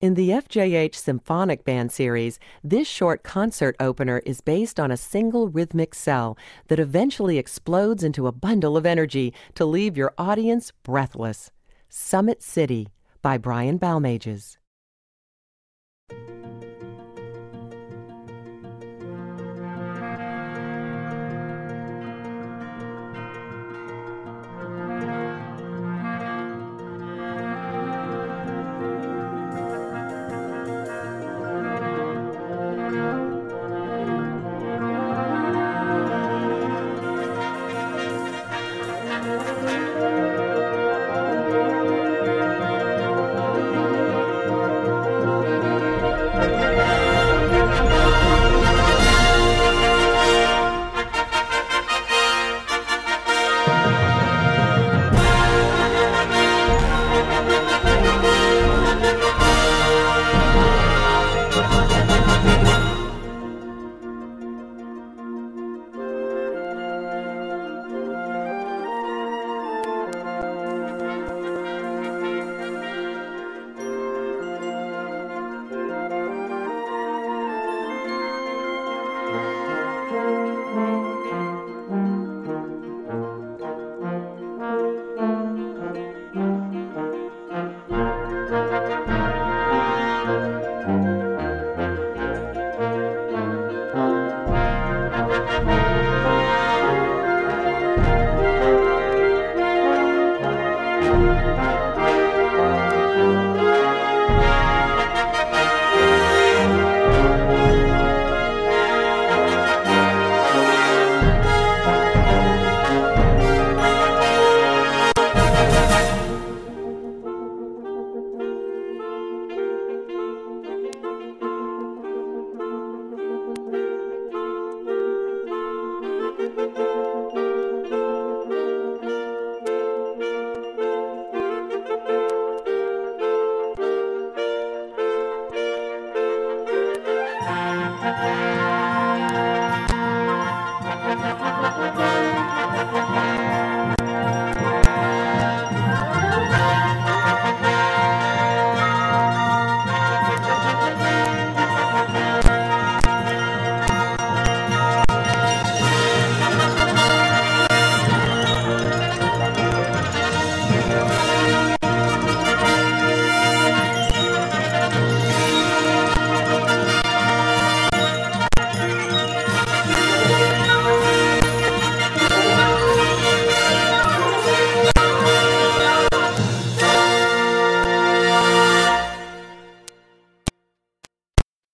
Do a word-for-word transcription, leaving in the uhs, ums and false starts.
In the F J H Symphonic Band series, this short concert opener is based on a single rhythmic cell that eventually explodes into a bundle of energy to leave your audience breathless. Summit City by Brian Balmages.